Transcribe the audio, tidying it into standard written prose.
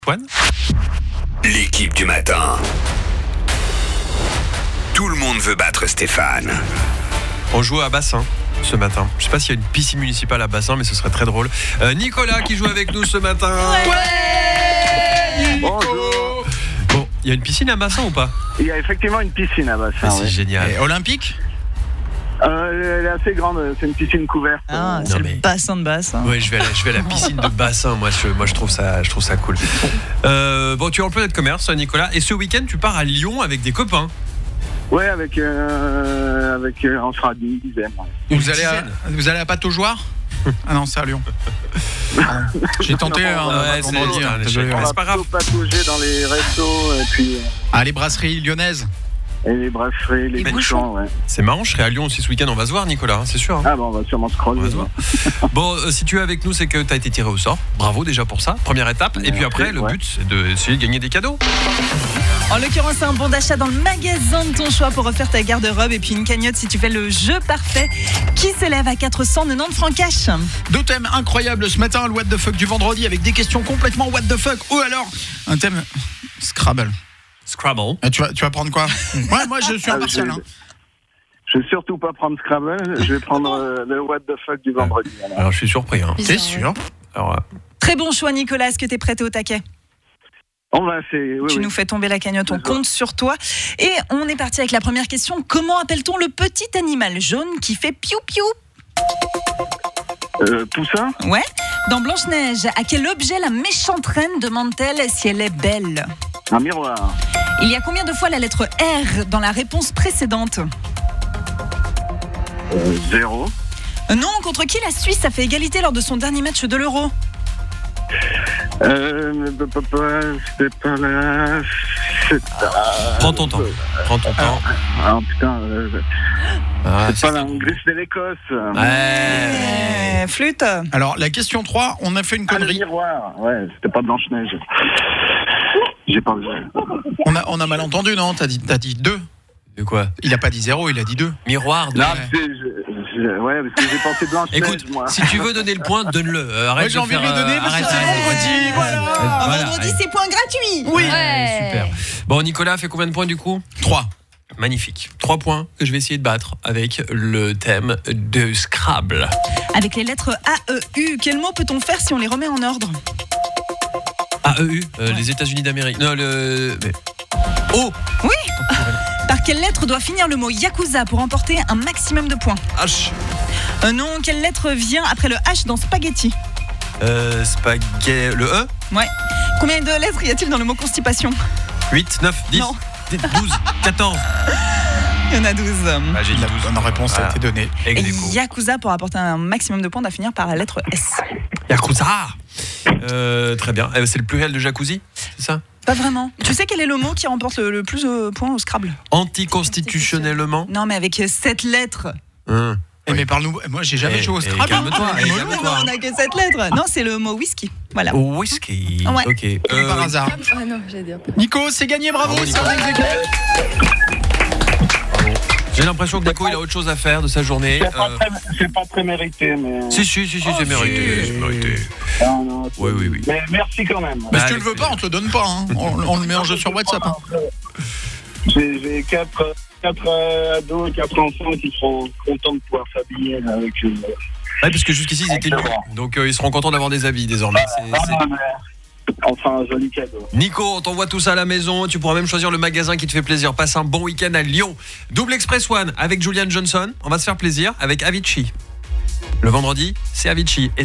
Antoine. L'équipe du matin. Tout le monde veut battre Stéphane. On joue à Bassin ce matin. Je sais pas s'il y a une piscine municipale à Bassin, mais ce serait très drôle. Nicolas qui joue avec nous ce matin. Ouais. Bonjour. Bon, il y a une piscine à Bassin ou pas? Il y a effectivement une piscine à Bassin. C'est génial. Et olympique? Elle est assez grande, c'est une piscine couverte. Ah, c'est le bassin de Bassin. Ouais, je vais à la piscine de Bassin. Moi, je trouve ça cool. Bon, tu es en plein de commerce, Nicolas. Et ce week-end, tu pars à Lyon avec des copains. Ouais, avec on sera une dizaine. Ouais. Vous allez à Pâteau-Jouard? Ah non, c'est à Lyon. J'ai tenté vendredi. C'est pas grave. Patauger dans les restos et puis Les brasseries lyonnaises. et les brasseries, les bouchons, ouais. C'est marrant, je serai à Lyon aussi ce week-end. On va se voir, Nicolas, hein, c'est sûr. Hein. Ah bon, on va sûrement se croiser. On va se voir. Bon, si tu es avec nous, c'est que tu as été tiré au sort. Bravo déjà pour ça. Première étape. Et puis après, le but, c'est d'essayer de gagner des cadeaux. En l'occurrence, c'est un bon d'achat dans le magasin de ton choix pour refaire ta garde-robe et puis une cagnotte si tu fais le jeu parfait qui s'élève à 490 francs cash. Deux thèmes incroyables ce matin, le what the fuck du vendredi avec des questions complètement what the fuck. Ou alors un thème Scrabble. Scrabble. Tu vas prendre quoi? Ouais, moi je suis impartial. Je vais surtout pas prendre Scrabble, je vais prendre le what the fuck du vendredi. Alors je suis surpris. Hein. T'es sûr? Alors, Très bon choix, Nicolas. Est-ce que t'es prêt au taquet? On va essayer. Oui, Tu nous fais tomber la cagnotte, on compte sur toi. Et on est parti avec la première question. Comment appelle-t-on le petit animal jaune qui fait piou-piou? Poussin. Ouais. Dans Blanche-Neige, à quel objet la méchante reine demande-t-elle si elle est belle? Un miroir. Il y a combien de fois la lettre R dans la réponse précédente? 0. Non, contre qui la Suisse a fait égalité lors de son dernier match de l'Euro? C'était pas là. prends ton temps. Ah putain. C'est pas la bon. Hongrie, c'était l'Écosse. Flûte. Alors la question 3, on a fait une Le connerie. miroir. Ouais, c'était pas Blanche-Neige. J'ai pas vu. On a mal entendu, non? T'as dit 2. De quoi? Il a pas dit 0, il a dit 2. Miroir de... Non, ouais, parce que j'ai pensé Blanche-Neige, Écoute, moi. si tu veux donner le point, donne-le. Arrête. Ouais, j'ai envie de le donner parce que c'est vendredi. Voilà. Vendredi, c'est point gratuit. Oui. Super. Bon, Nicolas fait combien de points du coup? 3. Magnifique. 3 points que je vais essayer de battre avec le thème de Scrabble. Avec les lettres A, E, U, quel mot peut-on faire si on les remet en ordre? AEU, les États-Unis d'Amérique. Non, mais... Oh. Oui. Par quelle lettre doit finir le mot Yakuza pour emporter un maximum de points? H. Non, quelle lettre vient après le H dans spaghetti? Spaghetti. Le E. Ouais. Combien de lettres y a-t-il dans le mot constipation? 8, 9, 10, Non. 12, 14. Il y en a 12. J'ai dit La 12. bonne réponse a été donnée. Et Ex aequo. Yakuza, pour apporter un maximum de points, doit finir par la lettre S. Yakuza. Très bien. C'est le pluriel de jacuzzi, c'est ça? Pas vraiment. Tu sais quel est le mot qui remporte le plus de points au Scrabble? Anticonstitutionnellement. Non, mais avec 7 lettres. Mais parle-nous. Moi, j'ai jamais joué au Scrabble. Calme-toi. Non, on n'a que 7 lettres. Non, c'est le mot whisky. Voilà. Whisky. Ouais. Ok. Comme par hasard. Ah non, j'allais dire. Nico, c'est gagné, bravo. Bravo, Nico. C'est un ex aequo. J'ai l'impression que Nico il a autre chose à faire de sa journée. C'est pas très mérité, mais. Si, c'est mérité. C'est mérité. Non, Oui. Mais merci quand même. Mais si tu le veux pas, on te le donne pas. Hein. On le met en jeu sur WhatsApp. Hein. J'ai 4 ados et 4 enfants qui seront contents de pouvoir s'habiller avec eux. Ouais, parce que jusqu'ici ils étaient nus. Donc ils seront contents d'avoir des habits désormais. Enfin, un joli cadeau. Nico, on t'envoie tout ça à la maison. Tu pourras même choisir le magasin qui te fait plaisir. Passe un bon week-end à Lyon. Double Express One avec Julian Johnson. On va se faire plaisir avec Avicii. Le vendredi, c'est Avicii.